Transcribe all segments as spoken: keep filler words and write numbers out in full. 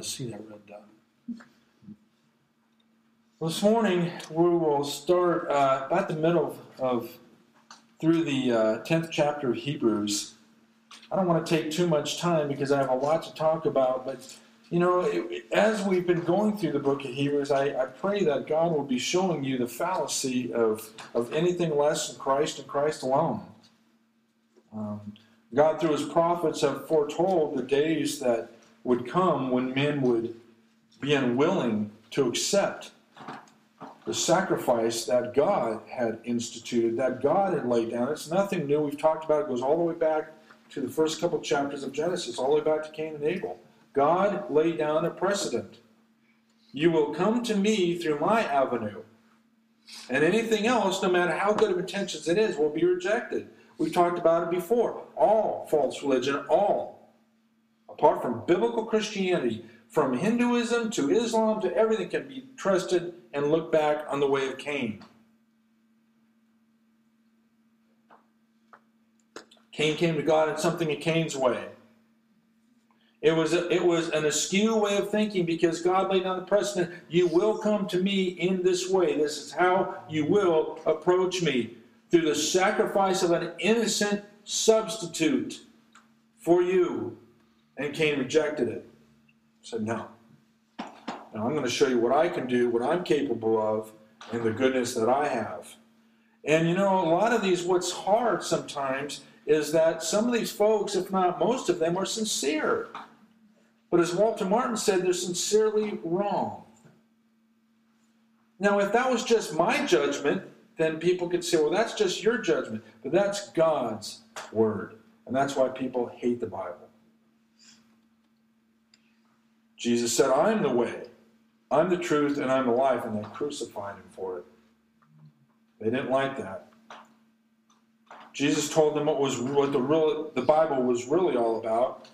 see that red dot. Well, this morning we will start uh, about the middle of, of through the uh, tenth chapter of Hebrews. I don't want to take too much time because I have a lot to talk about, but you know, it, as we've been going through the book of Hebrews, I, I pray that God will be showing you the fallacy of, of anything less than Christ and Christ alone. Um, God, through his prophets, have foretold the days that would come when men would be unwilling to accept the sacrifice that God had instituted, that God had laid down. It's nothing new. We've talked about it. It goes all the way back to the first couple chapters of Genesis, all the way back to Cain and Abel. God laid down a precedent. You will come to me through my avenue. And anything else, no matter how good of intentions it is, will be rejected. We've talked about it before. All false religion, all, apart from biblical Christianity, from Hinduism to Islam to everything, can be trusted and looked back on the way of Cain. Cain came to God in something in Cain's way. It was, a, it was an askew way of thinking because God laid down the precedent. You will come to me in this way. This is how you will approach me. Through the sacrifice of an innocent substitute for you. And Cain rejected it. Said, no. Now I'm going to show you what I can do, what I'm capable of, and the goodness that I have. And you know, a lot of these, what's hard sometimes is that some of these folks, if not most of them, are sincere. But as Walter Martin said, they're sincerely wrong. Now, if that was just my judgment, then people could say, well, that's just your judgment. But that's God's word. And that's why people hate the Bible. Jesus said, I'm the way, I'm the truth, and I'm the life. And they crucified him for it. They didn't like that. Jesus told them what was what the real, the Bible was really all about.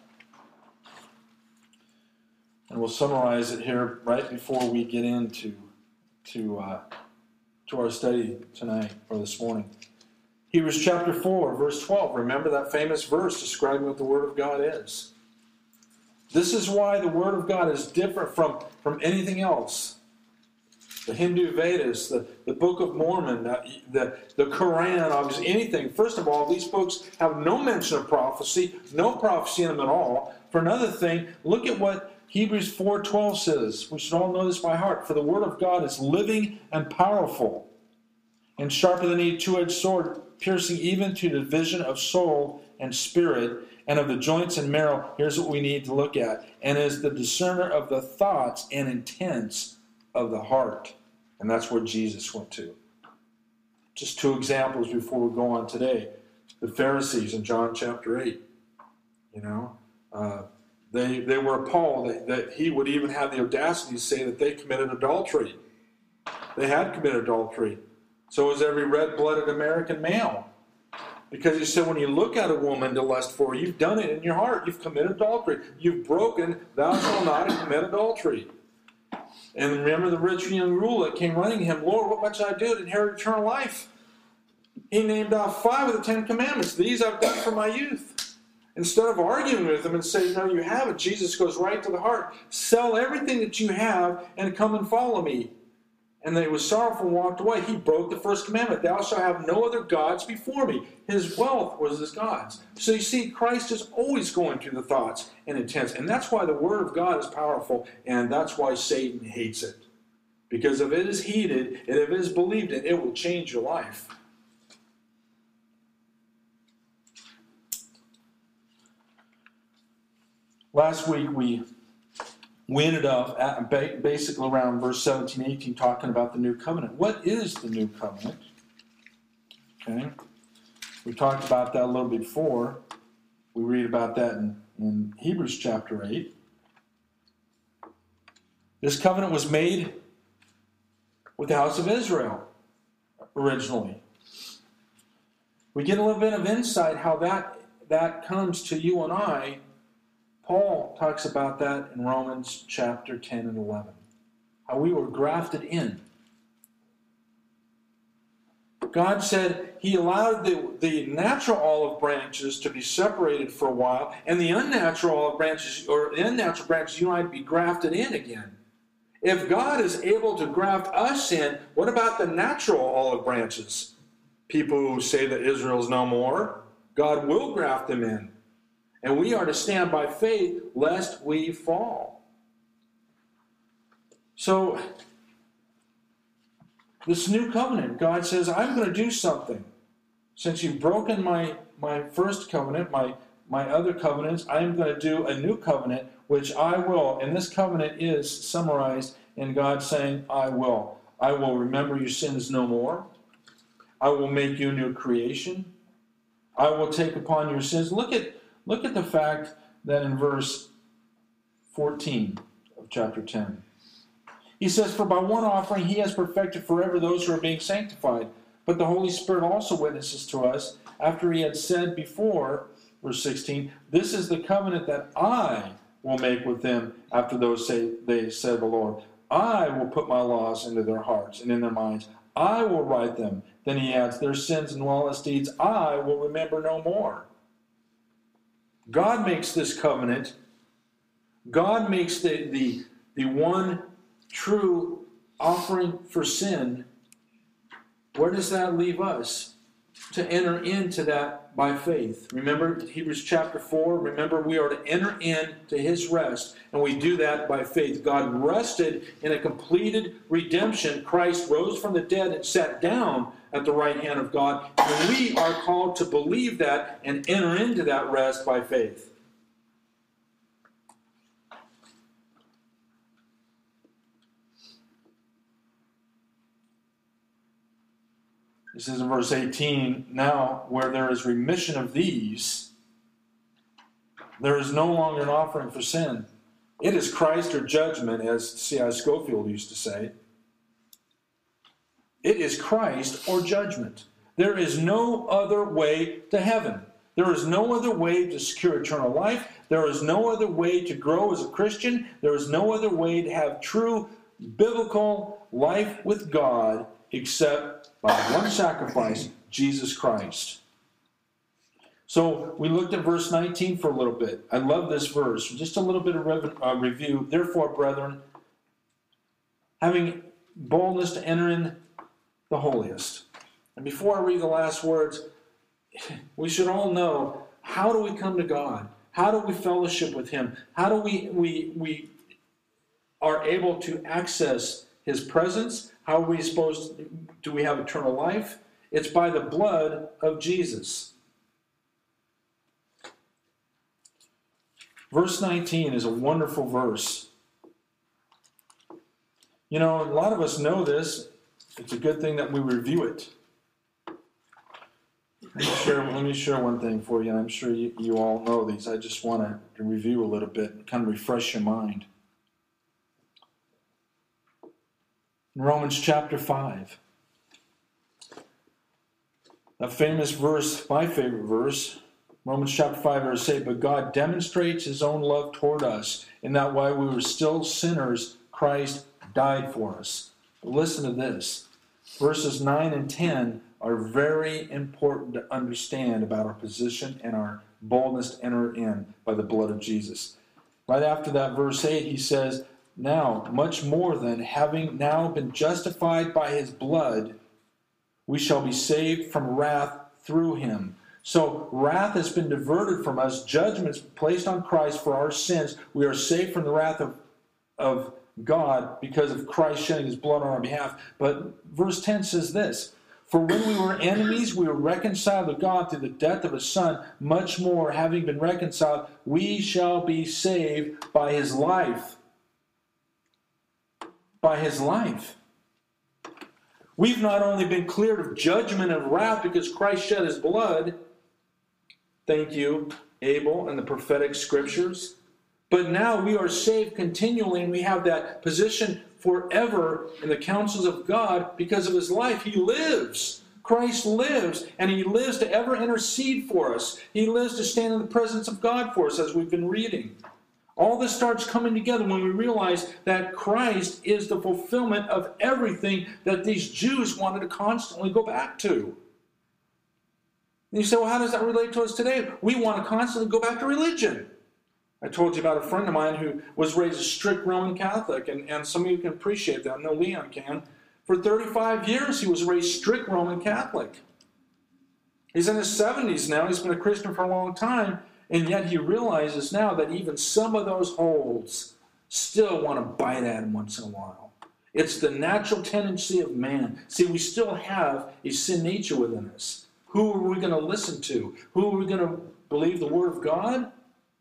And we'll summarize it here right before we get into to, uh, to our study tonight or this morning. Hebrews chapter four, verse twelve. Remember that famous verse describing what the Word of God is. This is why the Word of God is different from, from anything else. The Hindu Vedas, the, the Book of Mormon, the, the, the Quran, obviously anything. First of all, these books have no mention of prophecy, no prophecy in them at all. For another thing, look at what Hebrews four twelve says. We should all know this by heart. For the Word of God is living and powerful, and sharper than any two-edged sword, piercing even to the division of soul and spirit, and of the joints and marrow. Here's what we need to look at. And is the discerner of the thoughts and intents of the heart. And that's where Jesus went to. Just two examples before we go on today. The Pharisees in John chapter eight. You know, uh, they they were appalled that, that he would even have the audacity to say that they committed adultery. They had committed adultery. So was every red-blooded American male. Because he said, when you look at a woman to lust for her, you've done it in your heart. You've committed adultery. You've broken, thou shalt not commit adultery. And remember the rich young ruler that came running to him, Lord, what must I do to inherit eternal life? He named off five of the Ten Commandments. These I've done from my youth. Instead of arguing with him and saying, no, you haven't, Jesus goes right to the heart. Sell everything that you have and come and follow me. And they was sorrowful and walked away. He broke the first commandment. Thou shalt have no other gods before me. His wealth was his gods. So you see, Christ is always going through the thoughts and intents. And that's why the Word of God is powerful. And that's why Satan hates it. Because if it is heeded, and if it is believed in, it will change your life. Last week we... We ended up at basically around verse seventeen, eighteen, talking about the new covenant. What is the new covenant? Okay. We talked about that a little bit before. We read about that in, in Hebrews chapter eight. This covenant was made with the house of Israel originally. We get a little bit of insight how that, that comes to you and I. Paul talks about that in Romans chapter ten and eleven. How we were grafted in. God said he allowed the, the natural olive branches to be separated for a while, and the unnatural olive branches, or the unnatural branches, you might be grafted in again. If God is able to graft us in, what about the natural olive branches? People who say that Israel is no more, God will graft them in. And we are to stand by faith lest we fall. So, this new covenant, God says, I'm going to do something. Since you've broken my, my first covenant, my, my other covenants, I am going to do a new covenant, which I will. And this covenant is summarized in God saying, I will. I will remember your sins no more. I will make you a new creation. I will take upon your sins. Look at, look at the fact that in verse fourteen of chapter ten. He says, for by one offering he has perfected forever those who are being sanctified. But the Holy Spirit also witnesses to us, after he had said before, verse sixteen, this is the covenant that I will make with them after those say they said the Lord. I will put my laws into their hearts and in their minds. I will write them. Then he adds, their sins and lawless deeds I will remember no more. God makes this covenant. God makes the, the, the one true offering for sin. Where does that leave us? To enter into that by faith. Remember Hebrews chapter four? Remember we are to enter into his rest, and we do that by faith. God rested in a completed redemption. Christ rose from the dead and sat down at the right hand of God, and we are called to believe that and enter into that rest by faith. It says in verse eighteen, now where there is remission of these, there is no longer an offering for sin. It is Christ or judgment, as C I Scofield used to say. It is Christ or judgment. There is no other way to heaven. There is no other way to secure eternal life. There is no other way to grow as a Christian. There is no other way to have true biblical life with God except by one sacrifice, Jesus Christ. So we looked at verse nineteen for a little bit. I love this verse. Just a little bit of rev- uh, review. Therefore, brethren, having boldness to enter in the holiest. And before I read the last words, we should all know, how do we come to God? How do we fellowship with him? How do we we we are able to access his presence? How are we supposed to, do we have eternal life? It's by the blood of Jesus. Verse nineteen is a wonderful verse. You know, a lot of us know this. It's a good thing that we review it. Let me share, let me share one thing for you. I'm sure you, you all know these. I just want to review a little bit and kind of refresh your mind. In Romans chapter five, a famous verse, my favorite verse, Romans chapter five, verse eight, but God demonstrates his own love toward us, in that while we were still sinners, Christ died for us. But listen to this. Verses nine and ten are very important to understand about our position and our boldness to enter in by the blood of Jesus. Right after that, verse eight, he says, now, much more than having now been justified by his blood, we shall be saved from wrath through him. So, wrath has been diverted from us. Judgment's placed on Christ for our sins. We are saved from the wrath of, of God because of Christ shedding his blood on our behalf. But verse ten says this, for when we were enemies, we were reconciled to God through the death of his Son. Much more, having been reconciled, we shall be saved by his life. By his life. We've not only been cleared of judgment and wrath because Christ shed his blood, thank you, Abel, and the prophetic scriptures, but now we are saved continually, and we have that position forever in the counsels of God because of his life. He lives. Christ lives, and he lives to ever intercede for us. He lives to stand in the presence of God for us, as we've been reading. All this starts coming together when we realize that Christ is the fulfillment of everything that these Jews wanted to constantly go back to. And you say, well, how does that relate to us today? We want to constantly go back to religion. I told you about a friend of mine who was raised a strict Roman Catholic, and, and some of you can appreciate that. I know Leon can. For thirty-five years, he was raised strict Roman Catholic. He's in his seventies now. He's been a Christian for a long time, and yet he realizes now that even some of those holds still want to bite at him once in a while. It's the natural tendency of man. See, we still have a sin nature within us. Who are we going to listen to? Who are we going to believe the Word of God?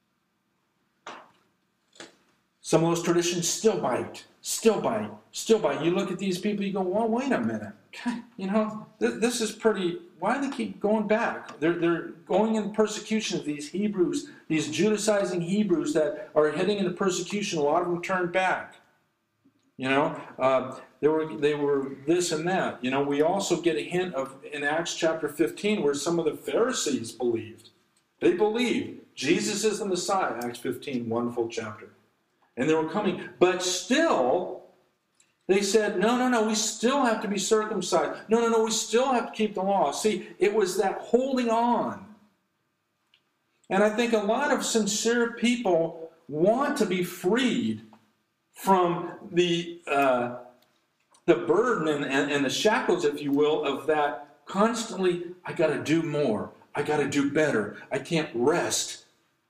Some of those traditions still bite, still bite, still bite. You look at these people, you go, well, wait a minute. You know, th- this is pretty, why do they keep going back? They're, they're going in persecution of these Hebrews, these Judaizing Hebrews that are heading into persecution. A lot of them turned back. You know, uh, they were they were this and that. You know, we also get a hint of, in Acts chapter fifteen, where some of the Pharisees believed. They believed Jesus is the Messiah, Acts fifteen, wonderful chapter. And they were coming. But still, they said, no, no, no, we still have to be circumcised. No, no, no, we still have to keep the law. See, it was that holding on. And I think a lot of sincere people want to be freed from the uh, the burden and, and, and the shackles, if you will, of that constantly, I got to do more. I got to do better. I can't rest.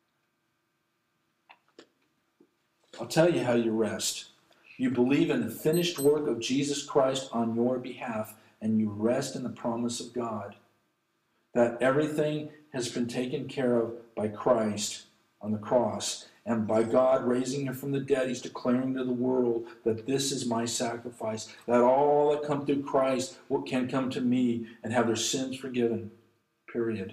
I'll tell you how you rest. You believe in the finished work of Jesus Christ on your behalf, and you rest in the promise of God that everything has been taken care of by Christ on the cross, and by God raising him from the dead. He's declaring to the world that this is my sacrifice, that all that come through Christ can come to me and have their sins forgiven, period.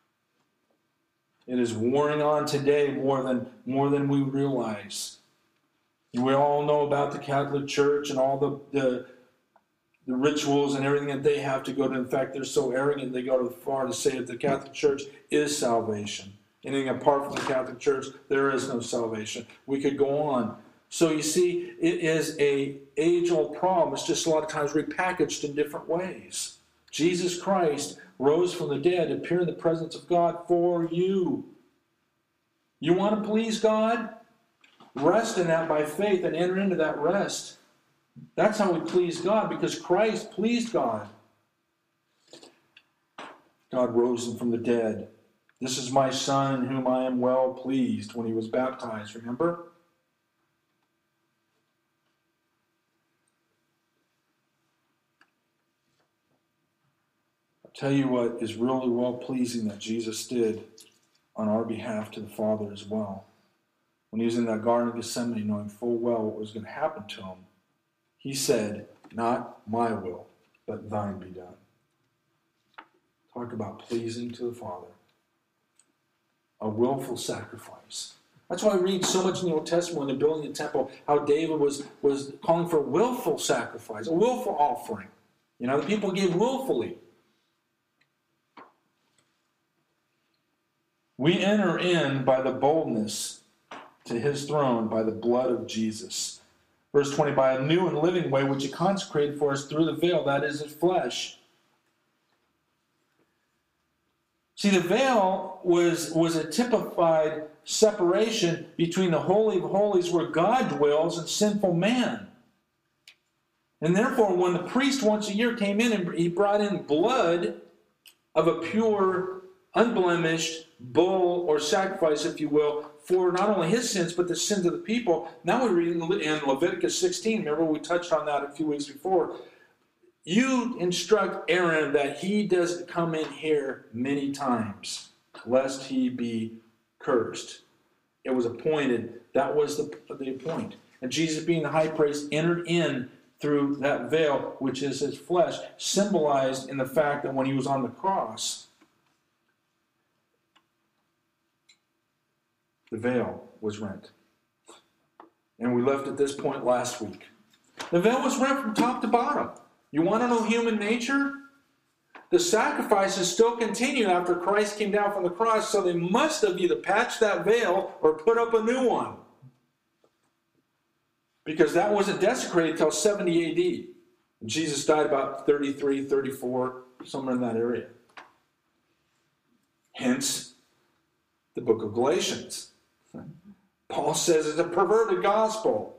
It is warring on today more than, more than we realize. We all know about the Catholic Church and all the, the, the rituals and everything that they have to go to. In fact, they're so arrogant they go to far to say that the Catholic Church is salvation. Anything apart from the Catholic Church, there is no salvation. We could go on. So you see, it is a age-old problem. It's just a lot of times repackaged in different ways. Jesus Christ rose from the dead, appeared in the presence of God for you. You want to please God? Rest in that by faith and enter into that rest. That's how we please God, because Christ pleased God. God rose him from the dead. This is my Son in whom I am well pleased, when he was baptized, remember? I'll tell you what is really well pleasing that Jesus did on our behalf to the Father as well. When he was in that Garden of Gethsemane, knowing full well what was going to happen to him, he said, not my will, but thine be done. Talk about pleasing to the Father. A willful sacrifice. That's why we read so much in the Old Testament when they're building the temple, how David was, was calling for a willful sacrifice, a willful offering. You know, the people gave willfully. We enter in by the boldness to his throne by the blood of Jesus. Verse twenty, by a new and living way which he consecrated for us through the veil, that is his flesh. See, the veil was, was a typified separation between the Holy of Holies where God dwells and sinful man. And therefore, when the priest once a year came in and he brought in blood of a pure, unblemished bull or sacrifice, if you will, for not only his sins, but the sins of the people. Now we read in Leviticus sixteen, remember we touched on that a few weeks before. You instruct Aaron that he doesn't come in here many times, lest he be cursed. It was appointed. That was the, the point. And Jesus, being the high priest, entered in through that veil, which is his flesh, symbolized in the fact that when he was on the cross, the veil was rent. And we left at this point last week. The veil was rent from top to bottom. You want to know human nature? The sacrifices still continued after Christ came down from the cross, so they must have either patched that veil or put up a new one. Because that wasn't desecrated until seventy A D. Jesus died about thirty-three, thirty-four, somewhere in that area. Hence, the book of Galatians. Paul says it's a perverted gospel.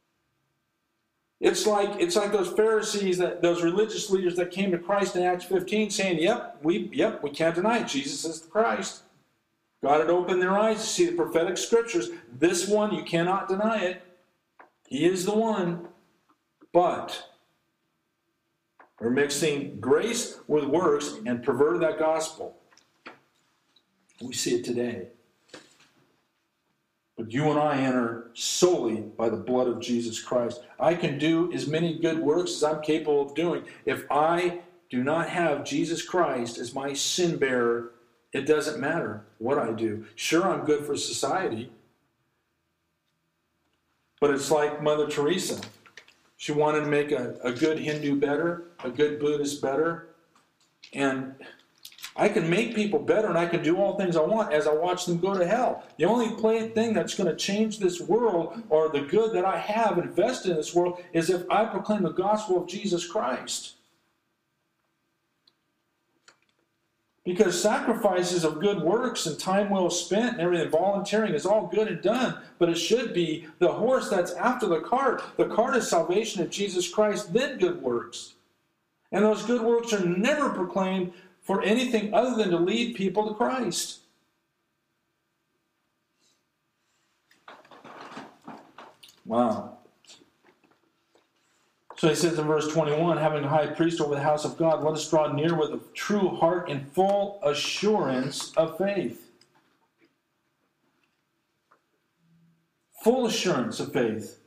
It's like it's like those Pharisees, that those religious leaders that came to Christ in Acts fifteen, saying, "Yep, we yep we can't deny it. Jesus is the Christ." God had opened their eyes to see the prophetic scriptures. This one, you cannot deny it. He is the one. But we're mixing grace with works and perverted that gospel. We see it today. But you and I enter solely by the blood of Jesus Christ. I can do as many good works as I'm capable of doing. If I do not have Jesus Christ as my sin bearer, it doesn't matter what I do. Sure, I'm good for society. But it's like Mother Teresa. She wanted to make a, a good Hindu better, a good Buddhist better. And I can make people better, and I can do all things I want as I watch them go to hell. The only play, thing that's going to change this world, or the good that I have invested in this world, is if I proclaim the gospel of Jesus Christ. Because sacrifices of good works and time well spent and everything, volunteering, is all good and done. But it should be the horse that's after the cart. The cart is salvation of Jesus Christ, then good works. And those good works are never proclaimed for anything other than to lead people to Christ. Wow. So he says in verse twenty-one, having a high priest over the house of God, let us draw near with a true heart and full assurance of faith. Full assurance of faith.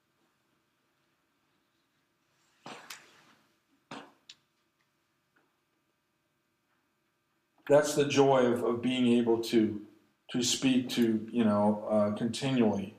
That's the joy of, of being able to, to speak to, you know, uh, continually.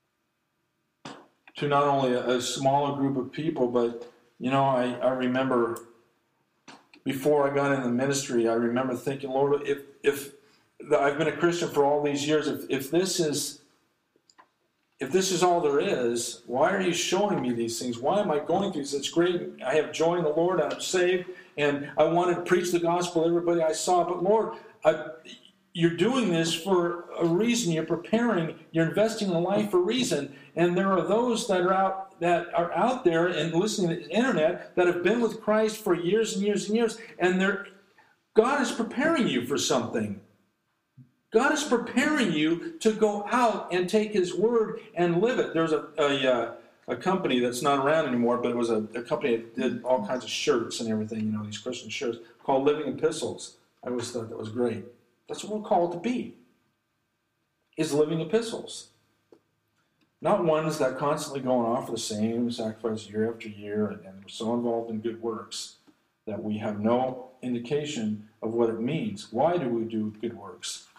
To not only a, a smaller group of people, but, you know, I, I remember before I got in the ministry, I remember thinking, Lord, if if I've been a Christian for all these years, if, if this is if this is all there is, why are you showing me these things? Why am I going through this? It's great. I have joy in the Lord, and I'm saved, and I wanted to preach the gospel to everybody I saw. But Lord, I, you're doing this for a reason. You're preparing. You're investing in life for a reason. And there are those that are out that are out there and listening to the internet that have been with Christ for years and years and years, and they're God is preparing you for something. God is preparing you to go out and take His word and live it. There's a a, a company that's not around anymore, but it was a, a company that did all kinds of shirts and everything, you know, these Christian shirts, called Living Epistles. I always thought that was great. That's what we're called to be, is living epistles. Not ones that constantly go and offer the same sacrifice year after year, and, and we're so involved in good works that we have no indication of what it means. Why do we do good works?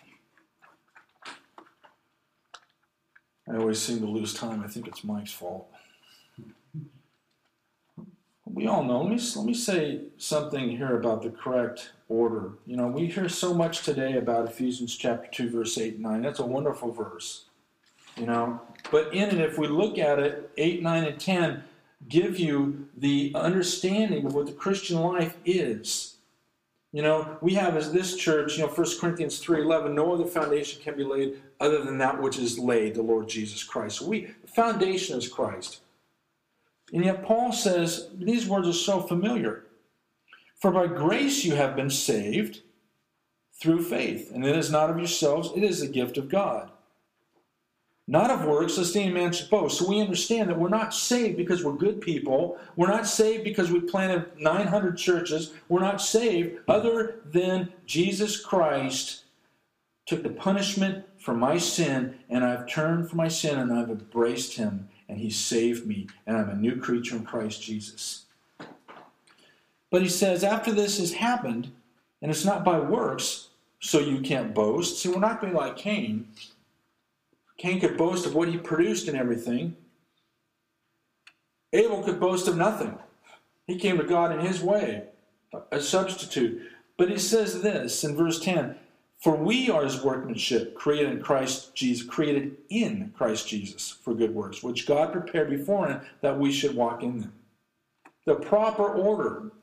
I always seem to lose time. I think it's Mike's fault. We all know. Let me, let me say something here about the correct order. You know, we hear so much today about Ephesians chapter two, verse eight and nine. That's a wonderful verse. You know, but in it, if we look at it, eight, nine, and ten give you the understanding of what the Christian life is. You know, we have as this church, you know, First Corinthians three eleven, no other foundation can be laid other than that which is laid, the Lord Jesus Christ. So we, the foundation is Christ. And yet Paul says, these words are so familiar. For by grace you have been saved through faith, and it is not of yourselves, it is the gift of God. Not of works, lest any man should boast. So we understand that we're not saved because we're good people. We're not saved because we planted nine hundred churches. We're not saved other than Jesus Christ took the punishment for my sin, and I've turned from my sin, and I've embraced Him, and He saved me, and I'm a new creature in Christ Jesus. But he says, after this has happened, and it's not by works, so you can't boast. See, we're not going to be like Cain. Cain could boast of what he produced and everything. Abel could boast of nothing. He came to God in his way, a substitute. But he says this in verse ten, For we are his workmanship, created in Christ Jesus, created in Christ Jesus for good works, which God prepared beforehand that we should walk in them. The proper order.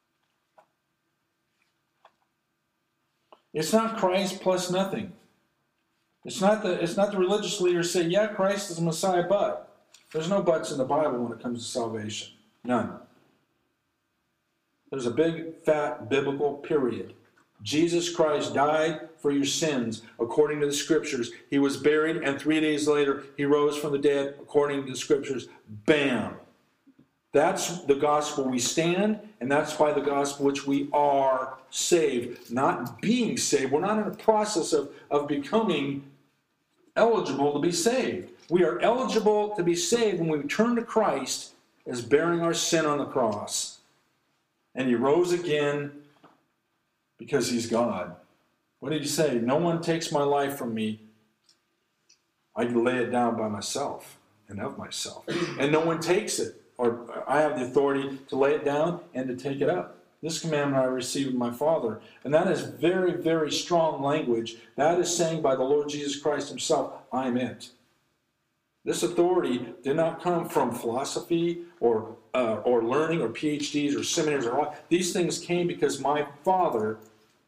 It's not Christ plus nothing. It's not the it's not the religious leaders say, yeah, Christ is the Messiah, but there's no buts in the Bible when it comes to salvation. None. There's a big, fat, biblical period. Jesus Christ died for your sins according to the Scriptures. He was buried, and three days later, he rose from the dead according to the Scriptures. Bam! That's the gospel we stand, and that's by the gospel which we are saved. Not being saved. We're not in a process of, of becoming eligible to be saved. We are eligible to be saved when we turn to Christ as bearing our sin on the cross. And he rose again because he's God. What did he say? No one takes my life from me. I lay it down by myself and of myself. And no one takes it. Or I have the authority to lay it down and to take it up. This commandment I received from my Father. And that is very, very strong language. That is saying by the Lord Jesus Christ himself, I'm it. This authority did not come from philosophy or uh, or learning or P H Ds or seminaries. Or all. These things came because my Father,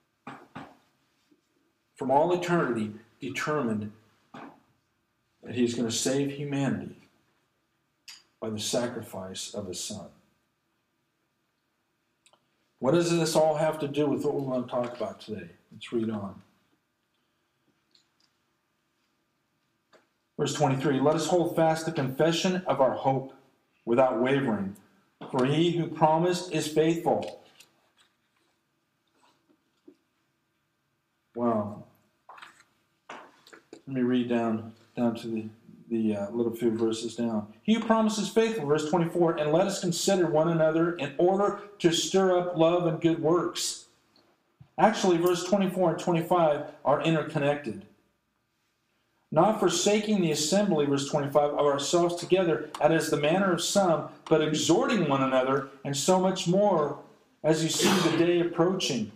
from all eternity, determined that he's going to save humanity by the sacrifice of his Son. What does this all have to do with what we want to talk about today? Let's read on. Verse twenty-three, let us hold fast the confession of our hope without wavering, for he who promised is faithful. Wow. Let me read down, down to the the uh, little few verses down. He who promises faithful, verse twenty-four, and let us consider one another in order to stir up love and good works. Actually, verse twenty-four and twenty-five are interconnected. Not forsaking the assembly, verse twenty-five, of ourselves together, as is the manner of some, but exhorting one another, and so much more as you see the day approaching.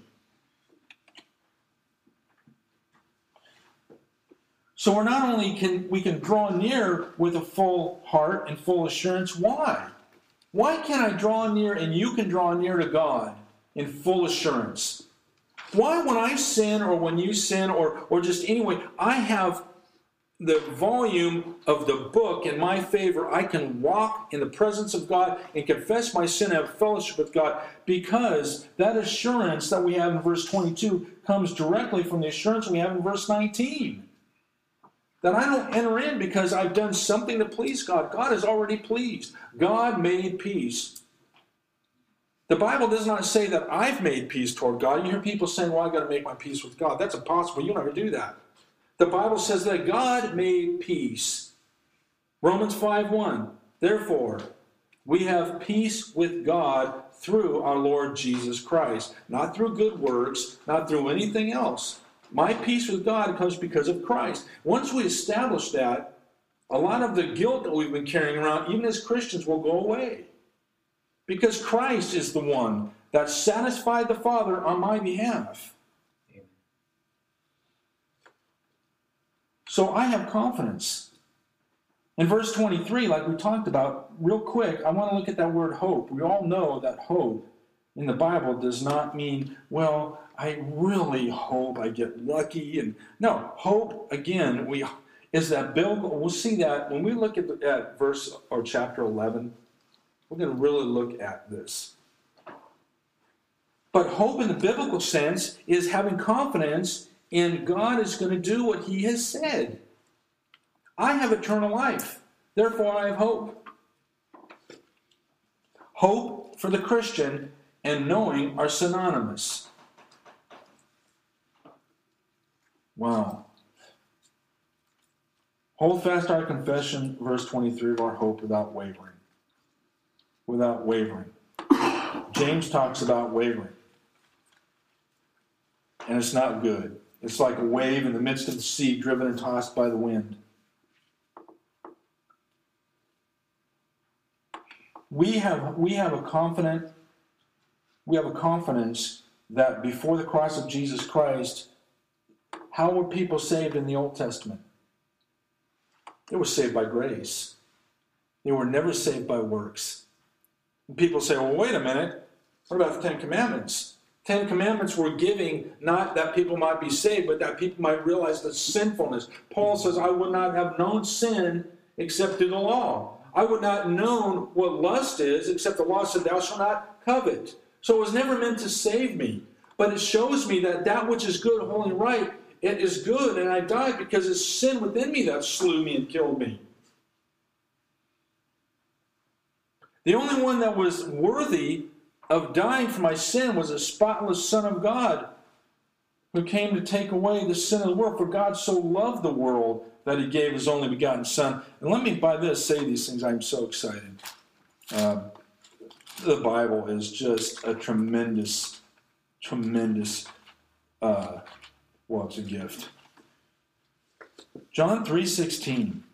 So we're not only can we can draw near with a full heart and full assurance. Why? Why can I draw near and you can draw near to God in full assurance? Why when I sin or when you sin or, or just anyway, I have the volume of the book in my favor. I can walk in the presence of God and confess my sin and have fellowship with God because that assurance that we have in verse twenty-two comes directly from the assurance we have in verse nineteen. That I don't enter in because I've done something to please God. God is already pleased. God made peace. The Bible does not say that I've made peace toward God. You hear people saying, well, I've got to make my peace with God. That's impossible. You'll never do that. The Bible says that God made peace. Romans five one. Therefore, we have peace with God through our Lord Jesus Christ. Not through good works, not through anything else. My peace with God comes because of Christ. Once we establish that, a lot of the guilt that we've been carrying around, even as Christians, will go away. Because Christ is the one that satisfied the Father on my behalf. So I have confidence. In verse twenty-three, like we talked about, real quick, I want to look at that word hope. We all know that hope in the Bible does not mean, well, I really hope I get lucky. And no, hope, again, we is that biblical. We'll see that when we look at, the, at verse or chapter eleven. We're going to really look at this. But hope in the biblical sense is having confidence in God is going to do what he has said. I have eternal life. Therefore, I have hope. Hope for the Christian and knowing are synonymous. Wow. Hold fast our confession, verse twenty-three, of our hope without wavering. Without wavering. James talks about wavering. And it's not good. It's like a wave in the midst of the sea, driven and tossed by the wind. We have, we have a confident, we have a confidence that before the cross of Jesus Christ, how were people saved in the Old Testament? They were saved by grace. They were never saved by works. And people say, well, wait a minute. What about the Ten Commandments? Ten Commandments were giving not that people might be saved, but that people might realize the sinfulness. Paul says, I would not have known sin except through the law. I would not have known what lust is except the law said, thou shalt not covet. So it was never meant to save me. But it shows me that that which is good, holy, and right, it is good. And I died because it's sin within me that slew me and killed me. The only one that was worthy of dying for my sin was a spotless Son of God who came to take away the sin of the world. For God so loved the world that he gave his only begotten Son. And let me, by this, say these things. I'm so excited. Uh, the Bible is just a tremendous, tremendous, uh, well, it's a gift. John three sixteen.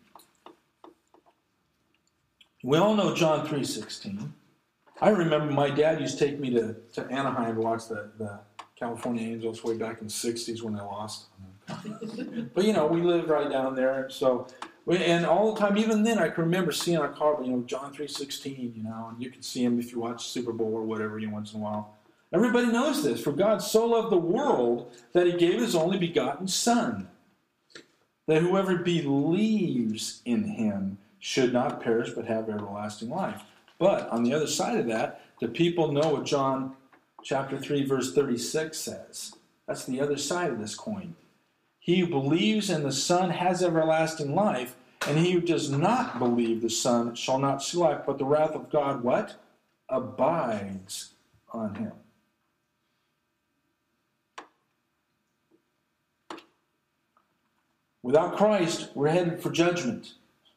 We all know John three sixteen. I remember my dad used to take me to, to Anaheim to watch the, the California Angels way back in the sixties when they lost. But, you know, we lived right down there. So, we, and all the time, even then, I can remember seeing on a car, you know, John three sixteen, you know, and you can see him if you watch Super Bowl or whatever, you know, once in a while. Everybody knows this. For God so loved the world that he gave his only begotten Son, that whoever believes in him should not perish but have everlasting life. But on the other side of that, the people know what John chapter three, verse thirty-six says. That's the other side of this coin. He who believes in the Son has everlasting life, and he who does not believe the Son shall not see life, but the wrath of God, what? Abides on him. Without Christ, we're headed for judgment.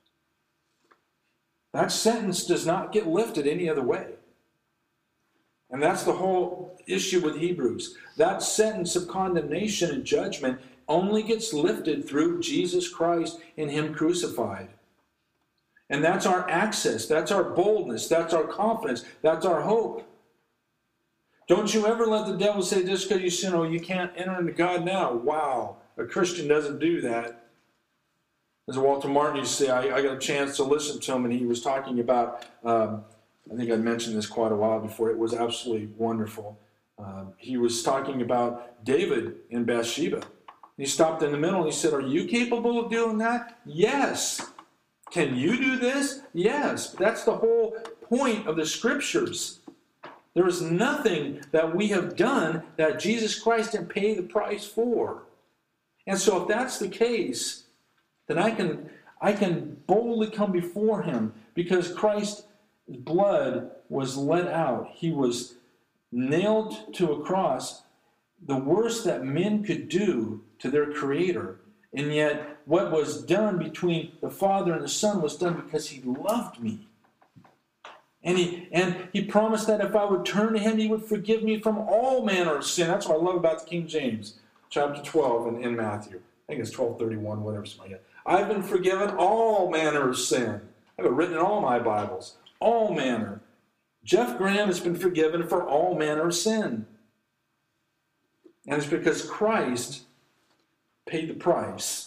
That sentence does not get lifted any other way. And that's the whole issue with Hebrews. That sentence of condemnation and judgment only gets lifted through Jesus Christ and him crucified. And that's our access. That's our boldness. That's our confidence. That's our hope. Don't you ever let the devil say, just because you sin, oh, you can't enter into God now. Wow. A Christian doesn't do that. As Walter Martin used to say, I, I got a chance to listen to him, and he was talking about, um, I think I mentioned this quite a while before, it was absolutely wonderful. Uh, he was talking about David and Bathsheba. He stopped in the middle and he said, are you capable of doing that? Yes. Can you do this? Yes. That's the whole point of the Scriptures. There is nothing that we have done that Jesus Christ didn't pay the price for. And so if that's the case, then I can I can boldly come before him because Christ's blood was let out. He was nailed to a cross, the worst that men could do to their Creator. And yet what was done between the Father and the Son was done because he loved me. And he, and he promised that if I would turn to him, he would forgive me from all manner of sin. That's what I love about the King James, chapter twelve in, in Matthew. I think it's twelve thirty-one, whatever, something like that. I've been forgiven all manner of sin. I've got it written in all my Bibles. All manner. Jeff Graham has been forgiven for all manner of sin. And it's because Christ paid the price.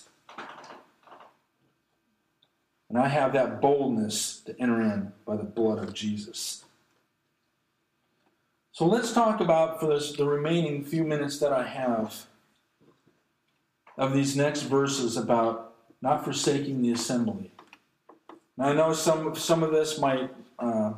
And I have that boldness to enter in by the blood of Jesus. So let's talk about, for this, the remaining few minutes that I have, of these next verses about not forsaking the assembly. Now I know some some of this might uh,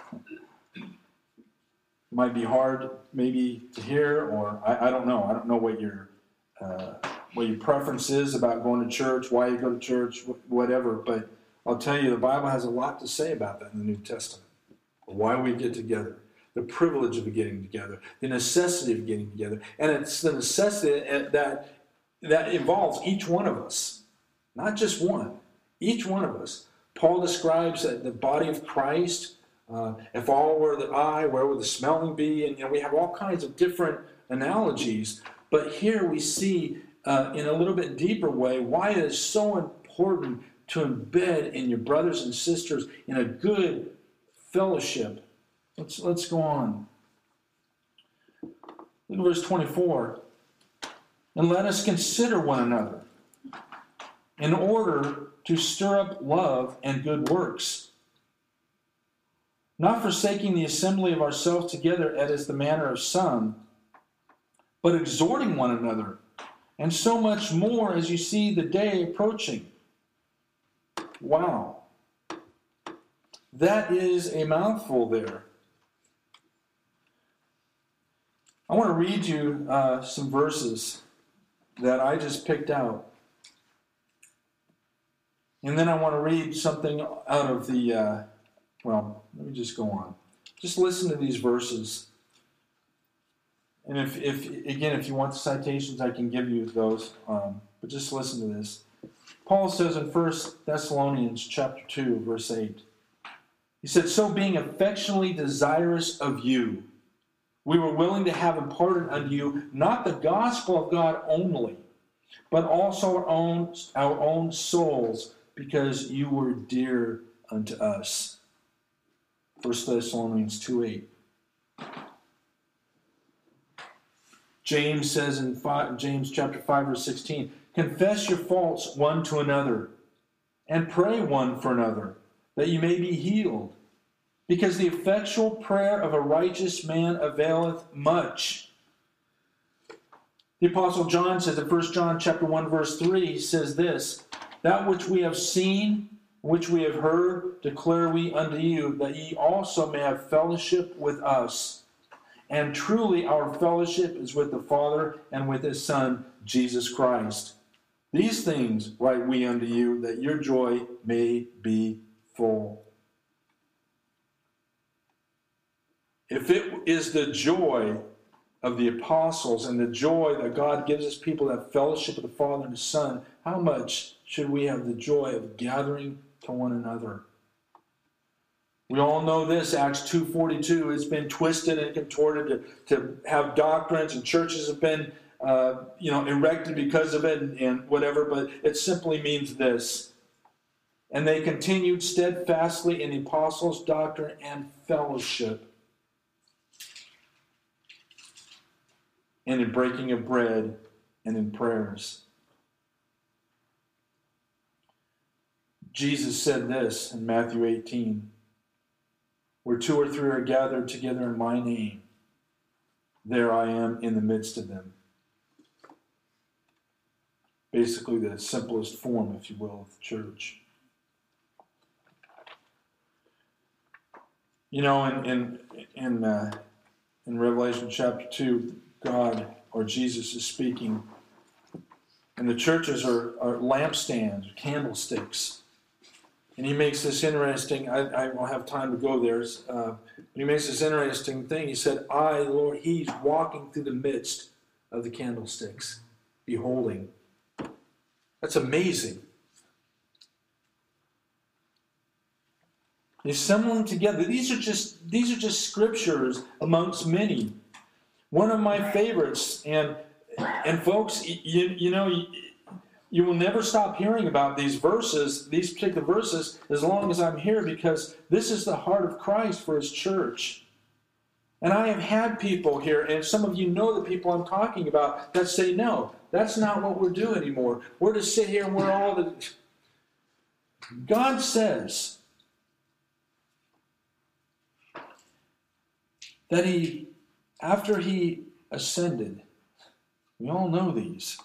might be hard, maybe to hear, or I, I don't know. I don't know what your uh, what your preference is about going to church, why you go to church, whatever. But I'll tell you, the Bible has a lot to say about that in the New Testament. Why we get together, the privilege of getting together, the necessity of getting together, and it's the necessity that that involves each one of us. Not just one. Each one of us. Paul describes the body of Christ. Uh, if all were the eye, where would the smelling be? And you know, we have all kinds of different analogies. But here we see uh, in a little bit deeper way why it is so important to embed in your brothers and sisters in a good fellowship. Let's, let's go on. Look at verse twenty-four. And let us consider one another in order to stir up love and good works, not forsaking the assembly of ourselves together, as is the manner of some, but exhorting one another, and so much more as you see the day approaching. Wow. That is a mouthful there. I want to read you uh, some verses that I just picked out. And then I want to read something out of the, uh, well, let me just go on. Just listen to these verses. And if, if again, if you want the citations, I can give you those. Um, but just listen to this. Paul says in First Thessalonians chapter two, verse eight, he said, "So being affectionately desirous of you, we were willing to have imparted unto you not the gospel of God only, but also our own, our own souls, because you were dear unto us." First Thessalonians two eight. James says in five, James chapter five, verse sixteen, "Confess your faults one to another, and pray one for another, that you may be healed. Because the effectual prayer of a righteous man availeth much." The Apostle John says in First John chapter one, verse three, he says this, "That which we have seen, which we have heard, declare we unto you, that ye also may have fellowship with us. And truly our fellowship is with the Father and with his Son, Jesus Christ. These things write we unto you, that your joy may be full." If it is the joy of the apostles and the joy that God gives his people, that fellowship with the Father and the Son, how much should we have the joy of gathering to one another? We all know this, Acts two forty-two, it's been twisted and contorted to, to have doctrines, and churches have been uh, you know, erected because of it and, and whatever, but it simply means this: "And they continued steadfastly in the apostles' doctrine and fellowship, and in breaking of bread, and in prayers." Jesus said this in Matthew eighteen, "Where two or three are gathered together in my name, there I am in the midst of them." Basically the simplest form, if you will, of the church. You know, in in in, uh, in Revelation chapter two, God, or Jesus, is speaking, and the churches are, are lampstands, candlesticks. And he makes this interesting, I, I won't have time to go there, uh, but he makes this interesting thing. He said, "I, Lord," he's walking through the midst of the candlesticks, beholding. That's amazing. He's assembling together. These are just these are just scriptures amongst many. One of my favorites, and and folks, you, you know, you, you will never stop hearing about these verses, these particular verses, as long as I'm here, because this is the heart of Christ for his church. And I have had people here, and some of you know the people I'm talking about, that say, "No, that's not what we're doing anymore. We're to sit here and we're all the..." God says that he, after he ascended, we all know these,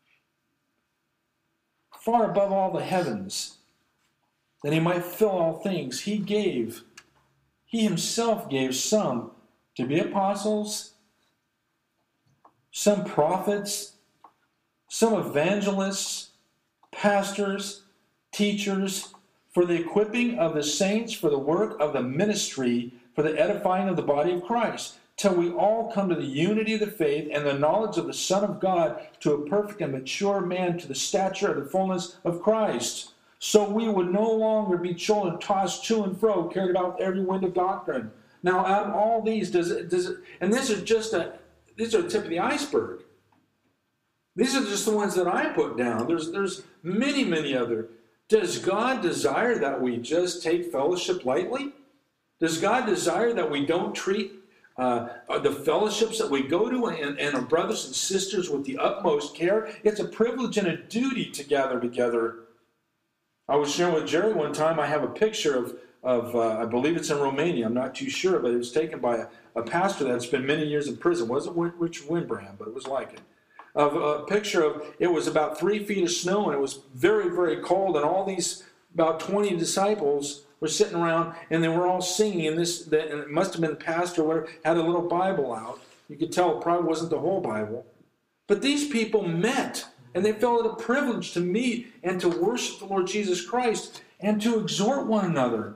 far above all the heavens, that he might fill all things, he gave, he himself gave some to be apostles, some prophets, some evangelists, pastors, teachers, for the equipping of the saints, for the work of the ministry, for the edifying of the body of Christ, till we all come to the unity of the faith and the knowledge of the Son of God, to a perfect and mature man, to the stature of the fullness of Christ. So we would no longer be children tossed to and fro, carried about with every wind of doctrine. Now, out of all these, does it, does it, and this is just a, these are the tip of the iceberg. These are just the ones that I put down. There's, there's many, many other. Does God desire that we just take fellowship lightly? Does God desire that we don't treat uh, the fellowships that we go to, and, and our brothers and sisters with the utmost care. It's a privilege and a duty to gather together. I was sharing with Jerry one time, I have a picture of, of uh, I believe it's in Romania, I'm not too sure, but it was taken by a, a pastor that's been many years in prison. It wasn't Richard Wimbrand, but it was like it. Of a picture of, it was about three feet of snow, and it was very, very cold, and all these, about twenty disciples were sitting around, and they were all singing, and this, and it must have been the pastor or whatever, had a little Bible out. You could tell it probably wasn't the whole Bible. But these people met, and they felt it a privilege to meet and to worship the Lord Jesus Christ and to exhort one another.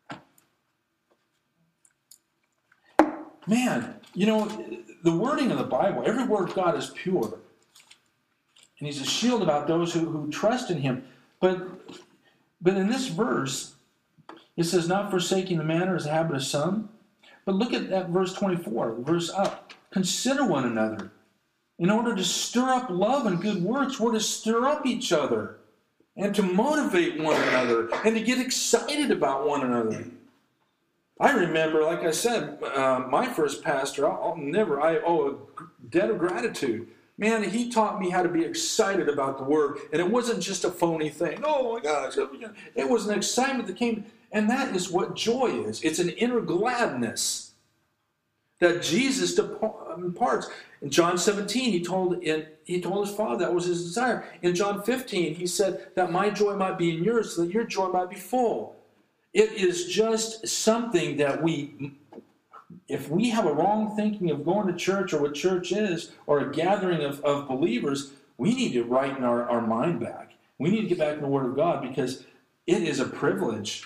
Man, you know, the wording of the Bible, every word of God is pure. And he's a shield about those who, who trust in him. But, but in this verse, it says, not forsaking the manner as a habit of some. But look at that verse twenty-four, the verse up. Consider one another. In order to stir up love and good works, we're to stir up each other and to motivate one another and to get excited about one another. I remember, like I said, uh, my first pastor, I'll, I'll never, I owe a debt of gratitude. Man, he taught me how to be excited about the Word. And it wasn't just a phony thing. Oh my gosh. It was an excitement that came. And that is what joy is. It's an inner gladness that Jesus imparts. In John seventeen, he told, in, he told his Father that was his desire. In John fifteen, he said that my joy might be in yours so that your joy might be full. It is just something that we, if we have a wrong thinking of going to church or what church is, or a gathering of, of believers, we need to righten our, our mind back. We need to get back in the Word of God, because it is a privilege.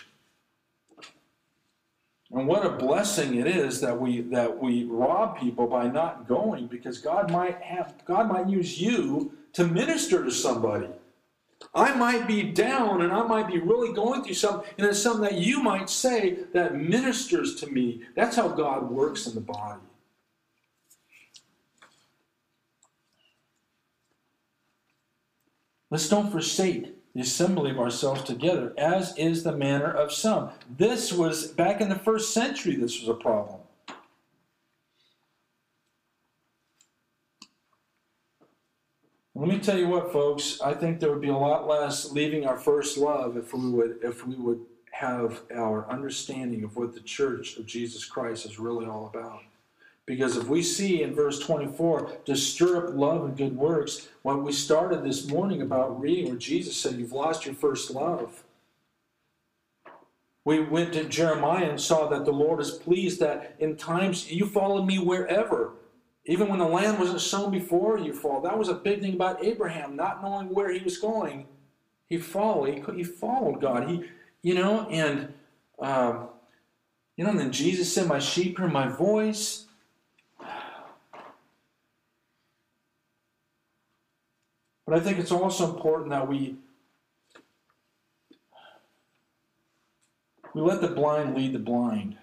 And what a blessing it is that we that we rob people by not going, because God might have God might use you to minister to somebody. I might be down and I might be really going through something, and it's something that you might say that ministers to me. That's how God works in the body. Let's don't forsake the assembly of ourselves together, as is the manner of some. This was, back in the first century, this was a problem. Let me tell you what, folks, I think there would be a lot less leaving our first love if we would if we would have our understanding of what the church of Jesus Christ is really all about. Because if we see in verse twenty-four, to stir up love and good works, what we started this morning about reading, where Jesus said, you've lost your first love. We went to Jeremiah and saw that the Lord is pleased that in times you followed me wherever. Even when the land wasn't sown before you fall. That was a big thing about Abraham, not knowing where he was going. He followed. He, he followed God. He, you know, and um, you know, and then Jesus said, "My sheep hear my voice." But I think it's also important that we we let the blind lead the blind.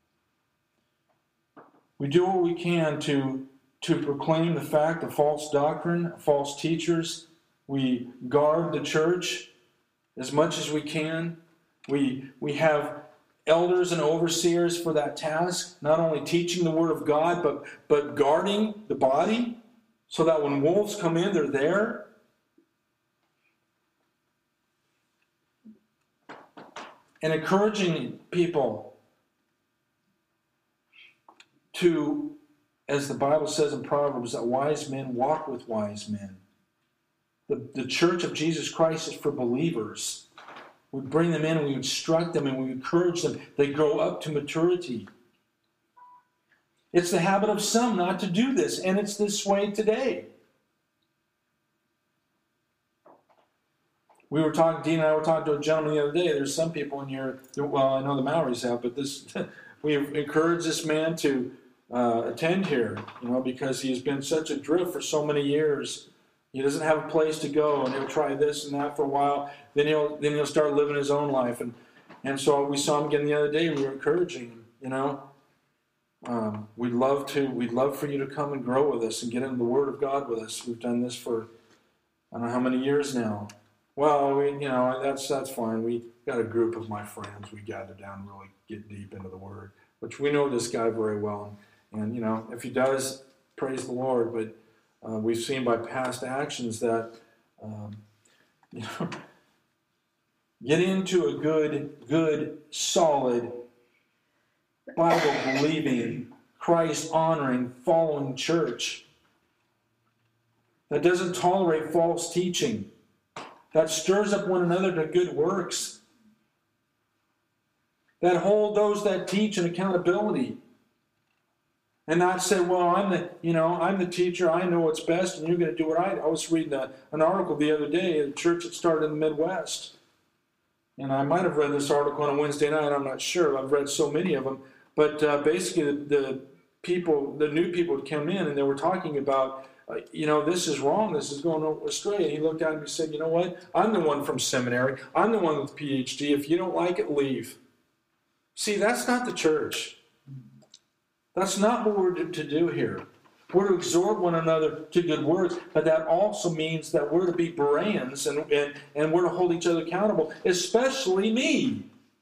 We do what we can to to proclaim the fact of false doctrine, false teachers. We guard the church as much as we can. We, we have elders and overseers for that task, not only teaching the Word of God, but, but guarding the body so that when wolves come in, they're there. And encouraging people to, as the Bible says in Proverbs, that wise men walk with wise men. The, the church of Jesus Christ is for believers. We bring them in and we instruct them and we encourage them. They grow up to maturity. It's the habit of some not to do this, and it's this way today. We were talking, Dean and I were talking to a gentleman the other day. There's some people in here, well, I know the Maoris have, but this we've encouraged this man to Uh, attend here, you know, because he's been such adrift for so many years. He doesn't have a place to go, and he'll try this and that for a while. Then he'll then he'll start living his own life, and and so we saw him again the other day, and we were encouraging him. You know, um, we'd love to we'd love for you to come and grow with us and get into the Word of God with us. We've done this for I don't know how many years now. Well, we you know that's that's fine. We got a group of my friends. We gather down and really get deep into the Word, which we know this guy very well. And, you know, if he does, praise the Lord. But uh, we've seen by past actions that, um, you know, get into a good, good, solid, Bible-believing, Christ-honoring, following church that doesn't tolerate false teaching, that stirs up one another to good works, that hold those that teach in accountability, and not say, well, I'm the, you know, I'm the teacher, I know what's best, and you're going to do what I do. I was reading a, an article the other day at a church that started in the Midwest. And I might have read this article on a Wednesday night, I'm not sure. I've read so many of them. But uh, basically, the, the people, the new people had come in, and they were talking about, uh, you know, this is wrong, this is going astray. And he looked at him and said, you know what? I'm the one from seminary. I'm the one with a P H D. If you don't like it, leave. See, that's not the church. That's not what we're to do here. We're to exhort one another to good works, but that also means that we're to be Bereans and, and, and we're to hold each other accountable, especially me.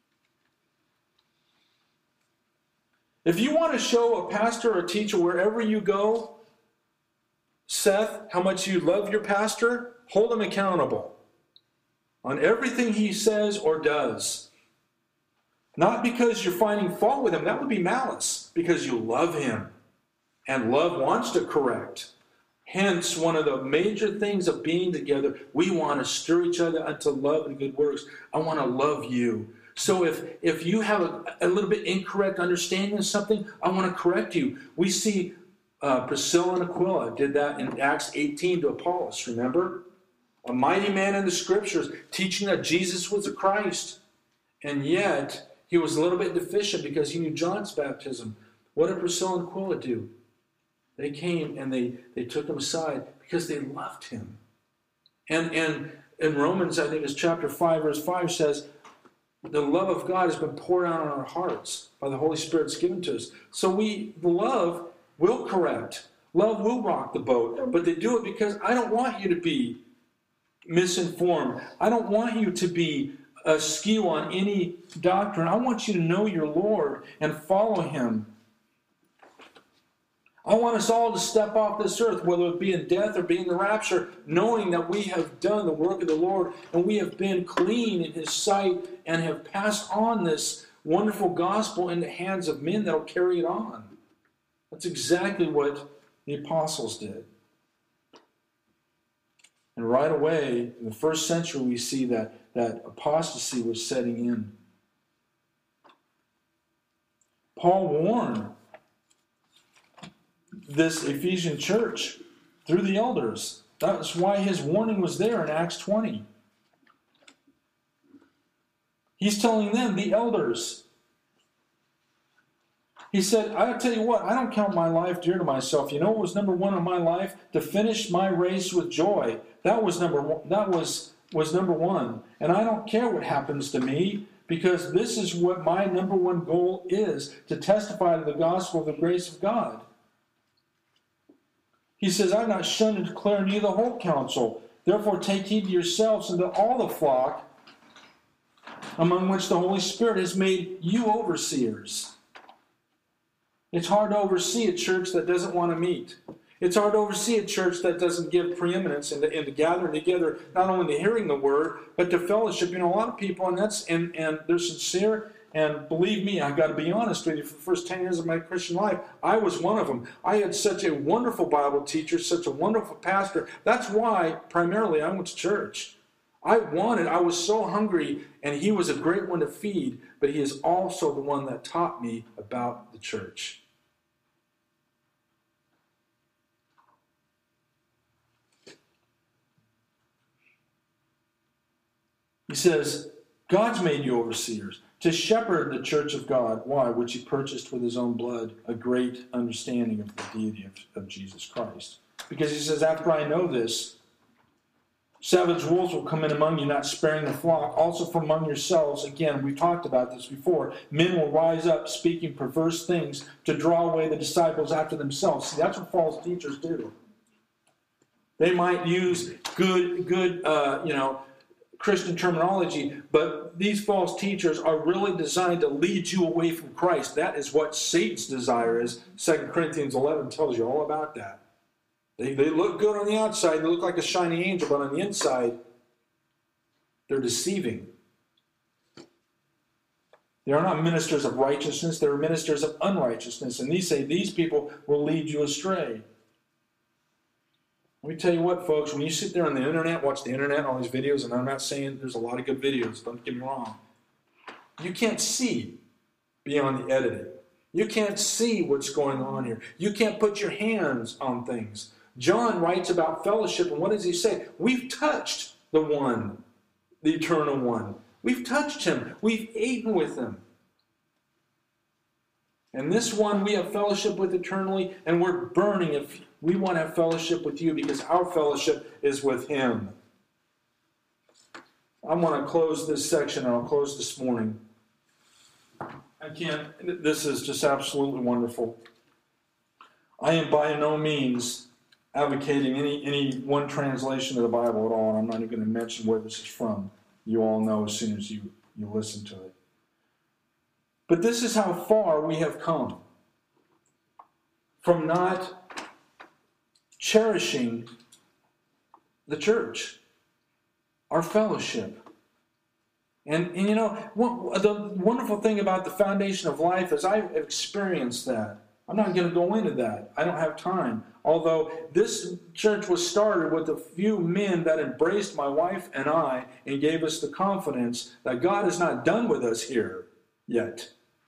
If you want to show a pastor or a teacher wherever you go, Seth, how much you love your pastor, hold him accountable on everything he says or does. Not because you're finding fault with him, that would be malice, because you love him. And love wants to correct. Hence, one of the major things of being together, we want to stir each other unto love and good works. I want to love you. So if, if you have a, a little bit incorrect understanding of something, I want to correct you. We see uh, Priscilla and Aquila did that in Acts eighteen to Apollos, remember? A mighty man in the Scriptures teaching that Jesus was the Christ. And yet, he was a little bit deficient because he knew John's baptism. What did Priscilla and Aquila do? They came and they, they took him aside because they loved him. And, and in Romans, I think it's chapter five, verse five says, the love of God has been poured out on our hearts by the Holy Spirit that's given to us. So we, the love will correct. Love will rock the boat. But they do it because I don't want you to be misinformed. I don't want you to be askew on any doctrine. I want you to know your Lord and follow him. I want us all to step off this earth, whether it be in death or be in the rapture, knowing that we have done the work of the Lord and we have been clean in his sight and have passed on this wonderful gospel in the hands of men that will carry it on. That's exactly what the apostles did. And right away, in the first century, we see that, that apostasy was setting in. Paul warned this Ephesian church through the elders. That's why his warning was there in Acts twenty. He's telling them, the elders. He said, I'll tell you what, I don't count my life dear to myself. You know what was number one in my life? To finish my race with joy. That was number one. That was, was number one. And I don't care what happens to me, because this is what my number one goal is, to testify to the gospel of the grace of God. He says, I've not shunned to declare unto you the whole counsel. Therefore take heed to yourselves and to all the flock, among which the Holy Spirit has made you overseers. It's hard to oversee a church that doesn't want to meet. It's hard to oversee a church that doesn't give preeminence in the, in the gathering together, not only to hearing the word, but to fellowship. You know, a lot of people, and that's and, and they're sincere. And believe me, I've got to be honest with you, for the first ten years of my Christian life, I was one of them. I had such a wonderful Bible teacher, such a wonderful pastor. That's why, primarily, I went to church. I wanted, I was so hungry, and he was a great one to feed, but he is also the one that taught me about the church. He says, God's made you overseers to shepherd the church of God. Why? Which he purchased with his own blood, a great understanding of the deity of, of Jesus Christ. Because he says, after I know this, savage wolves will come in among you, not sparing the flock. Also from among yourselves, again, we've talked about this before, men will rise up speaking perverse things to draw away the disciples after themselves. See, that's what false teachers do. They might use good, good, uh, you know, Christian terminology, but these false teachers are really designed to lead you away from Christ. That is what Satan's desire is. Second Corinthians eleven tells you all about that. They, they look good on the outside, they look like a shiny angel, but on the inside, they're deceiving. They are not ministers of righteousness, they're ministers of unrighteousness. And these say these people will lead you astray. Let me tell you what, folks, when you sit there on the internet, watch the internet, all these videos, and I'm not saying there's a lot of good videos, don't get me wrong. You can't see beyond the editing. You can't see what's going on here. You can't put your hands on things. John writes about fellowship, and what does he say? We've touched the one, the eternal one. We've touched him. We've eaten with him. And this one we have fellowship with eternally, and we're burning if we want to have fellowship with you because our fellowship is with him. I want to close this section, and I'll close this morning. I can't, this is just absolutely wonderful. I am by no means advocating any, any one translation of the Bible at all, and I'm not even going to mention where this is from. You all know as soon as you, you listen to it. But this is how far we have come from not cherishing the church, our fellowship. And, and you know, what, the wonderful thing about the foundation of life is I've experienced that. I'm not going to go into that. I don't have time. Although this church was started with a few men that embraced my wife and I and gave us the confidence that God is not done with us here yet.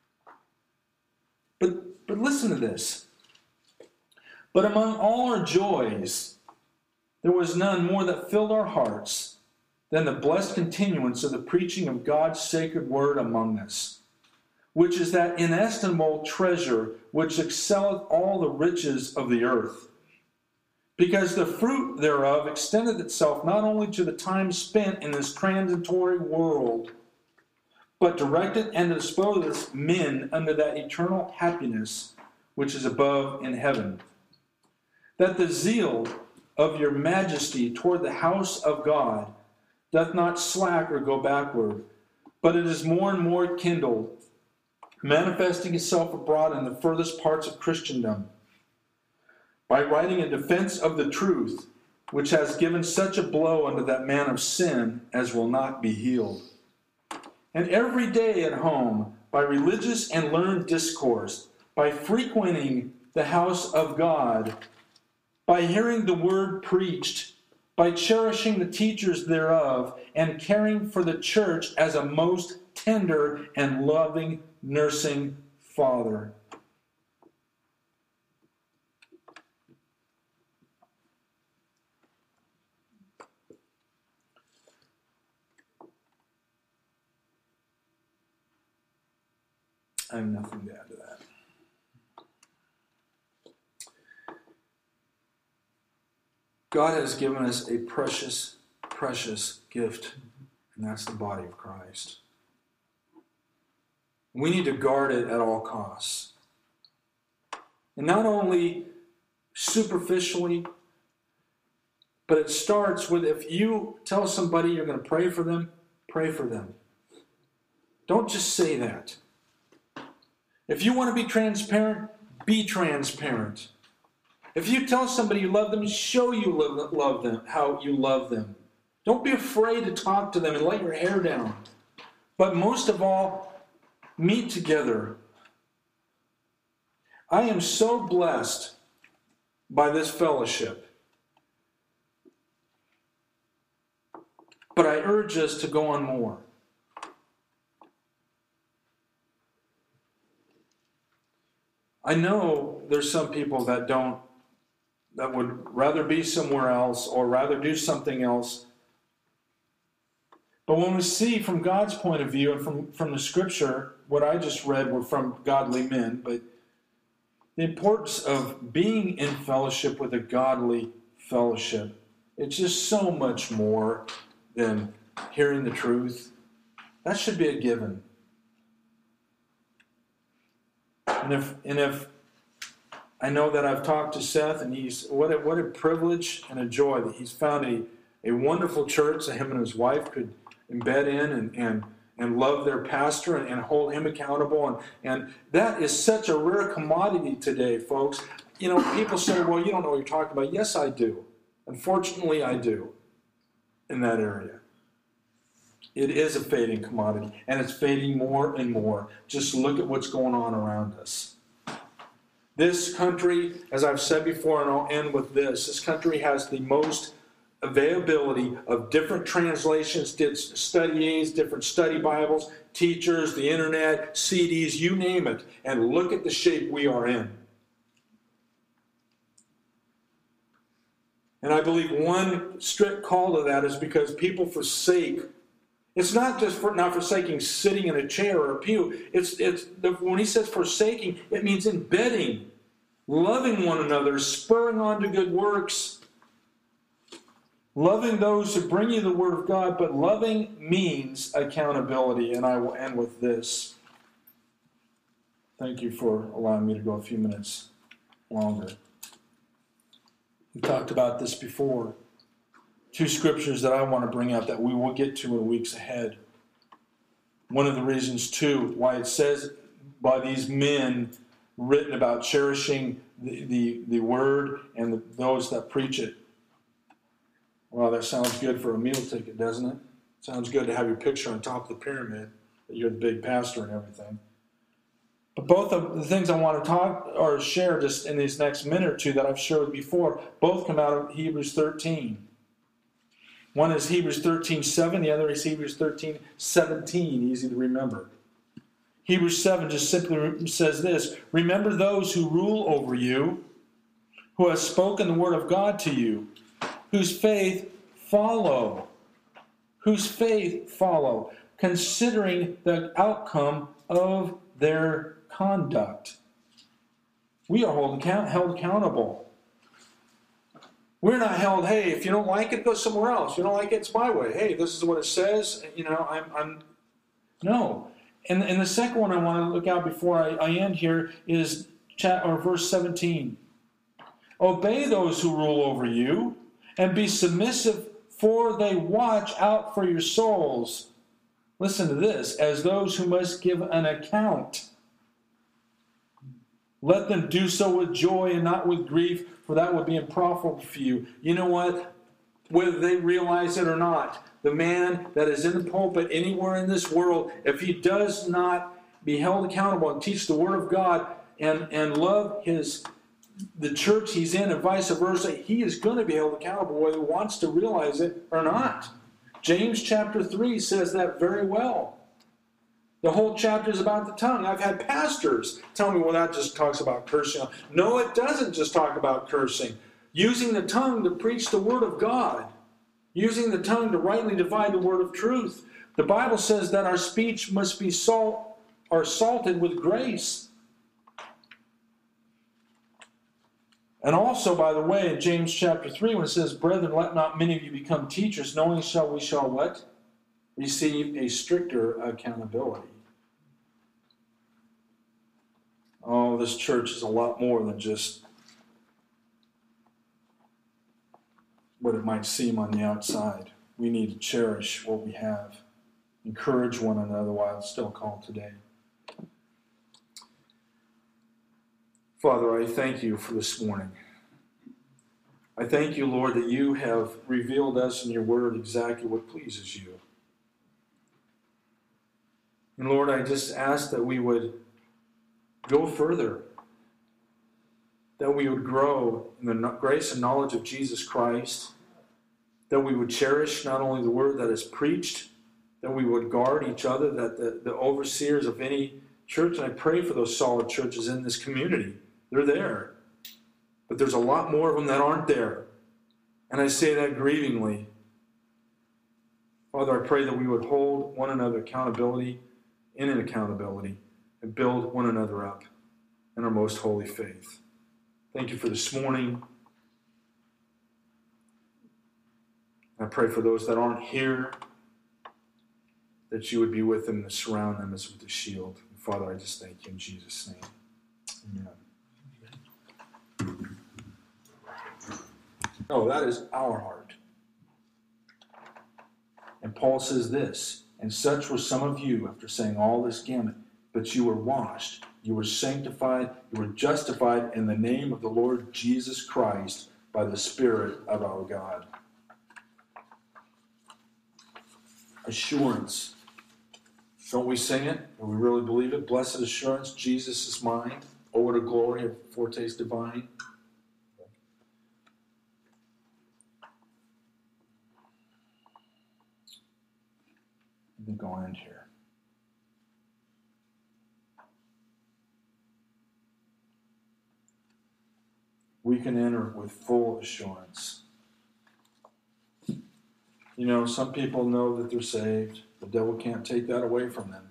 But, but listen to this. But among all our joys, there was none more that filled our hearts than the blessed continuance of the preaching of God's sacred word among us, which is that inestimable treasure which excelleth all the riches of the earth. Because the fruit thereof extendeth itself not only to the time spent in this transitory world, but directed and disposeth men unto that eternal happiness which is above in heaven. That the zeal of your majesty toward the house of God doth not slack or go backward, but it is more and more kindled, manifesting itself abroad in the furthest parts of Christendom, by writing in defense of the truth, which has given such a blow unto that man of sin as will not be healed. And every day at home, by religious and learned discourse, by frequenting the house of God, by hearing the word preached, by cherishing the teachers thereof, and caring for the church as a most tender and loving nursing father. I have nothing to add to that. God has given us a precious, precious gift, and that's the body of Christ. We need to guard it at all costs. And not only superficially, but it starts with if you tell somebody you're going to pray for them, pray for them. Don't just say that. If you want to be transparent, be transparent. If you tell somebody you love them, show you love, love them, how you love them. Don't be afraid to talk to them and let your hair down. But most of all, meet together. I am so blessed by this fellowship. But I urge us to go on more. I know there's some people that don't, that would rather be somewhere else or rather do something else. But when we see from God's point of view and from, from the scripture, what I just read were from godly men, but the importance of being in fellowship with a godly fellowship, it's just so much more than hearing the truth. That should be a given. And if and if I know that I've talked to Seth, and he's what a, what a privilege and a joy that he's found a, a wonderful church that him and his wife could embed in and, and, and love their pastor and, and hold him accountable. And, and that is such a rare commodity today, folks. You know, people say, well, you don't know what you're talking about. Yes, I do. Unfortunately, I do in that area. It is a fading commodity, and it's fading more and more. Just look at what's going on around us. This country, as I've said before, and I'll end with this, this country has the most availability of different translations, study aids, different study Bibles, teachers, the internet, C Ds, you name it, and look at the shape we are in. And I believe one strict call to that is because people forsake. It's not just for not forsaking sitting in a chair or a pew. It's it's when he says forsaking, it means embedding, loving one another, spurring on to good works, loving those who bring you the Word of God. But loving means accountability. And I will end with this. Thank you for allowing me to go a few minutes longer. We talked about this before. Two scriptures that I want to bring out that we will get to in weeks ahead. One of the reasons, too, why it says by these men written about cherishing the, the, the word and the, those that preach it. Well, that sounds good for a meal ticket, doesn't it? Sounds good to have your picture on top of the pyramid, that you're the big pastor and everything. But both of the things I want to talk or share just in these next minute or two that I've shared before, both come out of Hebrews thirteen. One is Hebrews thirteen seven, the other is Hebrews thirteen seventeen, easy to remember. Hebrews seven just simply says this: remember those who rule over you, who have spoken the word of God to you, whose faith follow. Whose faith follow, considering the outcome of their conduct. We are held, held accountable. We're not held, hey, if you don't like it, go somewhere else. If you don't like it, it's my way. Hey, this is what it says. You know, I'm, I'm no. And, and the second one I want to look out before I, I end here is chat, or verse seventeen. Obey those who rule over you, and be submissive, for they watch out for your souls. Listen to this, as those who must give an account. Let them do so with joy and not with grief, for that would be unprofitable for you. You know what? Whether they realize it or not, the man that is in the pulpit anywhere in this world, if he does not be held accountable and teach the Word of God and, and love his the church he's in and vice versa, he is going to be held accountable whether he wants to realize it or not. James chapter three says that very well. The whole chapter is about the tongue. I've had pastors tell me, well, that just talks about cursing. No, it doesn't just talk about cursing. Using the tongue to preach the word of God. Using the tongue to rightly divide the word of truth. The Bible says that our speech must be salt or salted with grace. And also, by the way, in James chapter three, when it says, brethren, let not many of you become teachers, knowing shall we shall what? Receive a stricter accountability. Oh, this church is a lot more than just what it might seem on the outside. We need to cherish what we have. Encourage one another while it's still called today. Father, I thank you for this morning. I thank you, Lord, that you have revealed us in your word exactly what pleases you. And Lord, I just ask that we would go further, that we would grow in the grace and knowledge of Jesus Christ, that we would cherish not only the word that is preached, that we would guard each other, that the, the overseers of any church, and I pray for those solid churches in this community. They're there. But there's a lot more of them that aren't there. And I say that grievingly. Father, I pray that we would hold one another accountability in an accountability and build one another up in our most holy faith. Thank you for this morning. I pray for those that aren't here, that you would be with them and surround them as with a shield. Father, I just thank you in Jesus' name. Amen. Oh, that is our heart. And Paul says this, and such were some of you, after saying all this gamut, but you were washed, you were sanctified, you were justified in the name of the Lord Jesus Christ by the Spirit of our God. Assurance. Don't we sing it? Do we really believe it? Blessed assurance, Jesus is mine. Oh, what a glory of foretaste divine. I think I'll end here. We can enter with full assurance. You know, some people know that they're saved. The devil can't take that away from them.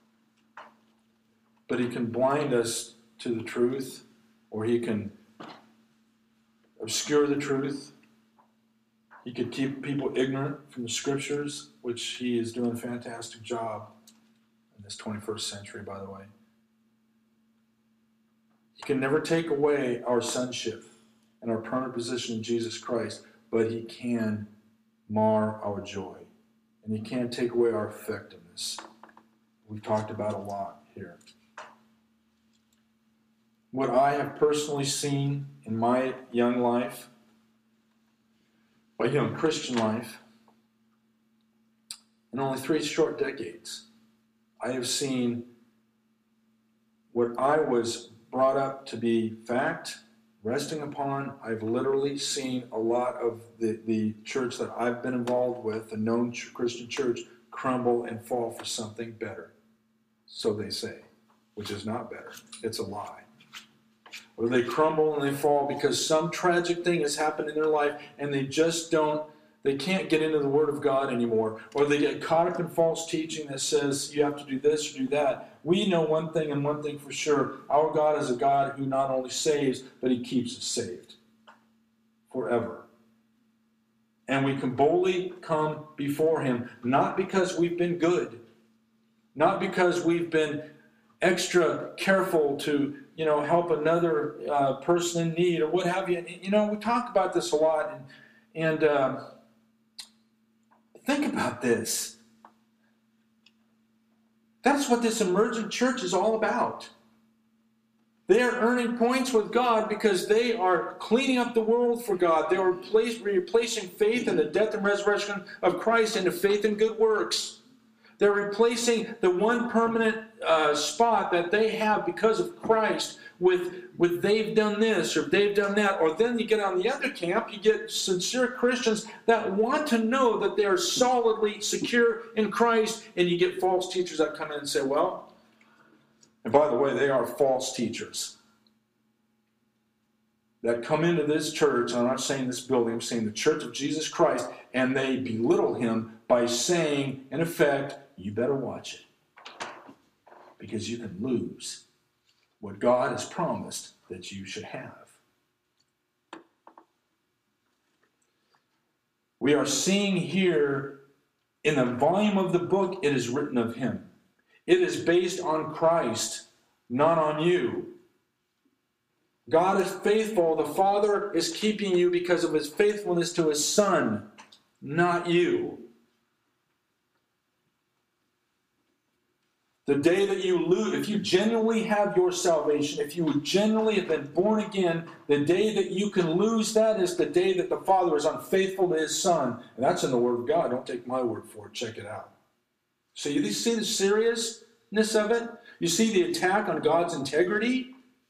But he can blind us to the truth, or he can obscure the truth. He could keep people ignorant from the Scriptures, which he is doing a fantastic job in this twenty-first century, by the way. He can never take away our sonship and our permanent position in Jesus Christ, but he can mar our joy. And he can take away our effectiveness. We've talked about a lot here. What I have personally seen in my young life, my young Christian life, in only three short decades, I have seen what I was brought up to be fact, resting upon. I've literally seen a lot of the, the church that I've been involved with, the known Christian church, crumble and fall for something better. So they say, which is not better. It's a lie. Or they crumble and they fall because some tragic thing has happened in their life and they just don't, they can't get into the Word of God anymore. Or they get caught up in false teaching that says you have to do this or do that. We know one thing and one thing for sure. Our God is a God who not only saves, but he keeps us saved forever. And we can boldly come before him, not because we've been good, not because we've been extra careful to, you know, help another uh, person in need or what have you. You know, we talk about this a lot, and, and uh, think about this. That's what this emergent church is all about. They are earning points with God because they are cleaning up the world for God. They are replace, replacing faith in the death and resurrection of Christ into faith in good works. They're replacing the one permanent uh, spot that they have because of Christ with, with they've done this or they've done that. Or then you get on the other camp, you get sincere Christians that want to know that they are solidly secure in Christ, and you get false teachers that come in and say, well, and by the way, they are false teachers that come into this church, and I'm not saying this building, I'm saying the Church of Jesus Christ, and they belittle him by saying, in effect, you better watch it, because you can lose what God has promised that you should have. We are seeing here in the volume of the book, it is written of him. It is based on Christ, not on you. God is faithful. The Father is keeping you because of his faithfulness to his Son, not you. The day that you lose, if you genuinely have your salvation, if you genuinely have been born again, the day that you can lose that is the day that the Father is unfaithful to his Son. And that's in the Word of God. Don't take my word for it. Check it out. So you see the seriousness of it? You see the attack on God's integrity?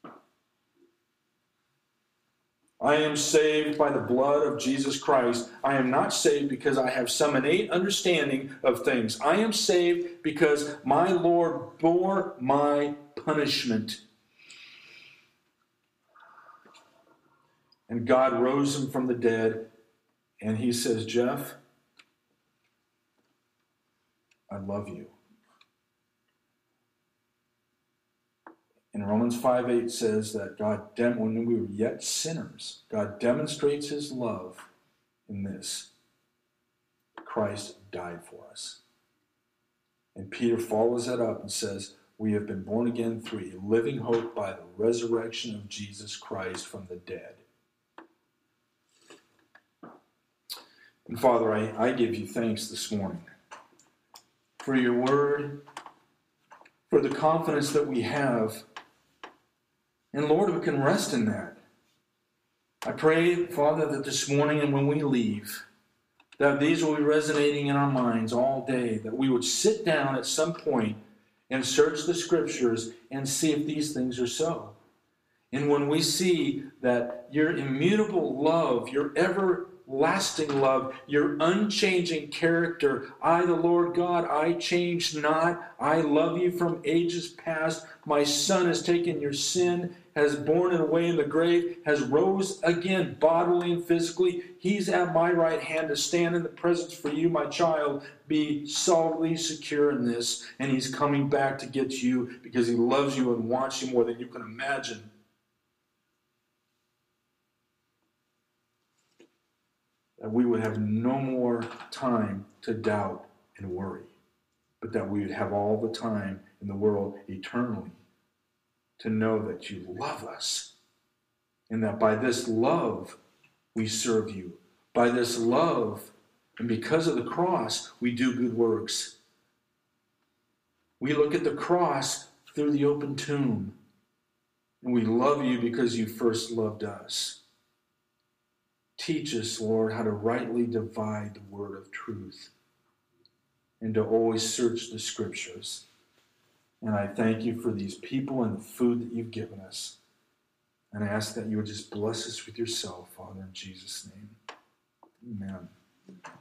I am saved by the blood of Jesus Christ. I am not saved because I have some innate understanding of things. I am saved because my Lord bore my punishment. And God rose him from the dead. And he says, Jeff, I love you. And Romans five eight says that God, when we were yet sinners, God demonstrates his love in this. Christ died for us. And Peter follows that up and says, we have been born again through a living hope by the resurrection of Jesus Christ from the dead. And Father, I, I give you thanks this morning for your word, for the confidence that we have. And Lord, we can rest in that. I pray, Father, that this morning and when we leave, that these will be resonating in our minds all day, that we would sit down at some point and search the Scriptures and see if these things are so. And when we see that your immutable love, your everlasting love, your unchanging character, I, the Lord God, I change not. I love you from ages past. My Son has taken your sin, has borne it away in the grave, has rose again bodily and physically. He's at my right hand to stand in the presence for you, my child. Be solidly secure in this. And he's coming back to get you because he loves you and wants you more than you can imagine. That we would have no more time to doubt and worry, but that we would have all the time in the world eternally to know that you love us, and that by this love we serve you. By this love, and because of the cross, we do good works. We look at the cross through the open tomb, and we love you because you first loved us. Teach us, Lord, how to rightly divide the word of truth and to always search the Scriptures. And I thank you for these people and the food that you've given us. And I ask that you would just bless us with yourself, Father, in Jesus' name. Amen.